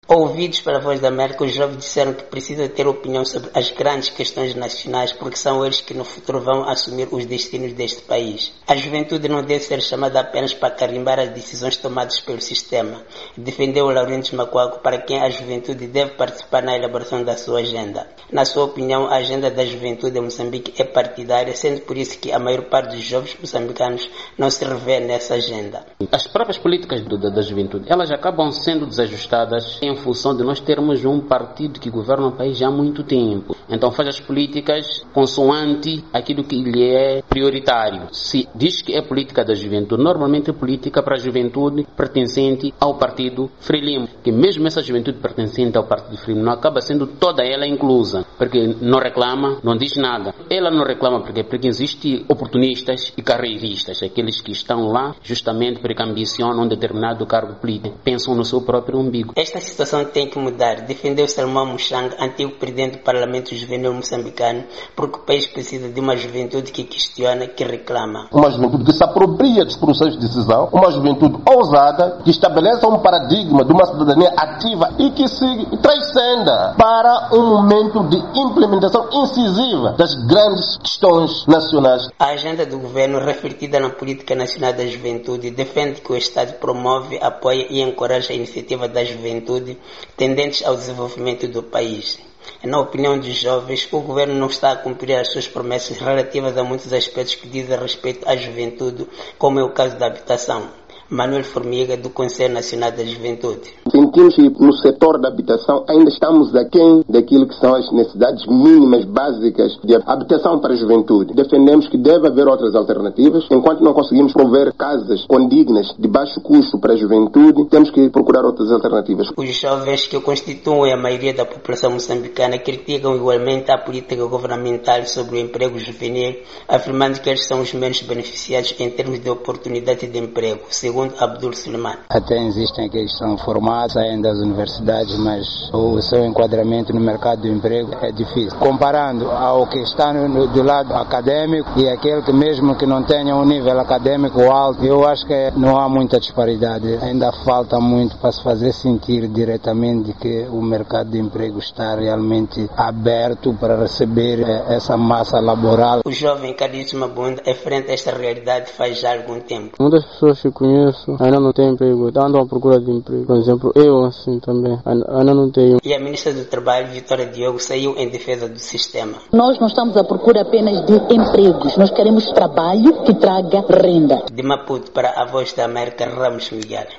Ouvidos pela Voz da América, os jovens disseram que precisam ter opinião sobre as grandes questões nacionais, porque são eles que no futuro vão assumir os destinos deste país. A juventude não deve ser chamada apenas para carimbar as decisões tomadas pelo sistema. Defendeu Laurindo Macuaco, para quem a juventude deve participar na elaboração da sua agenda. Na sua opinião, a agenda da juventude em Moçambique é partidária, sendo por isso que a maior parte dos jovens moçambicanos não se revê nessa agenda. As próprias políticas da juventude, elas acabam sendo desajustadas em função de nós termos um partido que governa o país já há muito tempo. Então faz as políticas consoante aquilo que lhe é prioritário. Se diz que é política da juventude, normalmente é política para a juventude pertencente ao partido Frelimo, que mesmo essa juventude pertencente ao partido Frelimo não acaba sendo toda ela inclusa, porque não reclama, não diz nada. Ela não reclama porque existem oportunistas e carreiristas, aqueles que estão lá justamente porque ambicionam um determinado cargo político, pensam no seu próprio umbigo. Esta situação tem que mudar, defendeu Salmão Mushanga, antigo presidente do Parlamento Juvenil moçambicano, porque o país precisa de uma juventude que questiona, que reclama. Uma juventude que se apropria dos processos de decisão, uma juventude ousada, que estabeleça um paradigma de uma cidadania ativa e que se transcenda para um momento de implementação incisiva das grandes questões nacionais. A agenda do governo, refletida na Política Nacional da Juventude, defende que o Estado promove, apoia e encoraja a iniciativa da juventude tendentes ao desenvolvimento do país. Na opinião dos jovens, o governo não está a cumprir as suas promessas relativas a muitos aspectos que dizem respeito à juventude, como é o caso da habitação. Manuel Formiga, do Conselho Nacional da Juventude. Sentimos que no setor da habitação ainda estamos aquém daquilo que são as necessidades mínimas básicas de habitação para a juventude. Defendemos que deve haver outras alternativas. Enquanto não conseguimos prover casas condignas de baixo custo para a juventude, temos que procurar outras alternativas. Os jovens, que constituem a maioria da população moçambicana, criticam igualmente a política governamental sobre o emprego juvenil, afirmando que eles são os menos beneficiados em termos de oportunidade de emprego, segundo Abdul Suleiman. Até existem aqueles que são formados, saem das universidades, mas o seu enquadramento no mercado do emprego é difícil. Comparando ao que está do lado acadêmico e aquele que mesmo que não tenha um nível acadêmico alto, eu acho que não há muita disparidade. Ainda falta muito para se fazer sentir diretamente que o mercado de emprego está realmente aberto para receber essa massa laboral. O jovem Carlos Mabunda enfrenta esta realidade faz já algum tempo. Muitas pessoas que conheço ainda não têm emprego, andam à procura de emprego. Por exemplo, eu assim também, ainda não tenho. E a ministra do Trabalho, Vitória Diogo, saiu em defesa do sistema. Nós não estamos à procura apenas de empregos, nós queremos trabalho que traga renda. De Maputo para a Voz da América, Ramos Miguel.